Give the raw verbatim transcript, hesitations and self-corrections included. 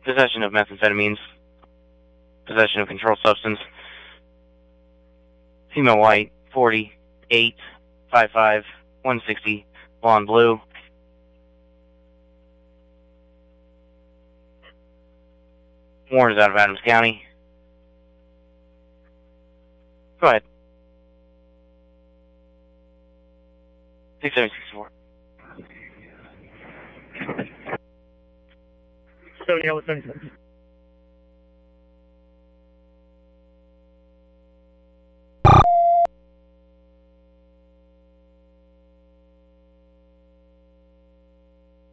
possession of methamphetamines, possession of controlled substance. Female white, forty, eight, five five, one sixty, blonde blue. Warren is out of Adams County. Go ahead. six seven six four. seven yellow seventy-six.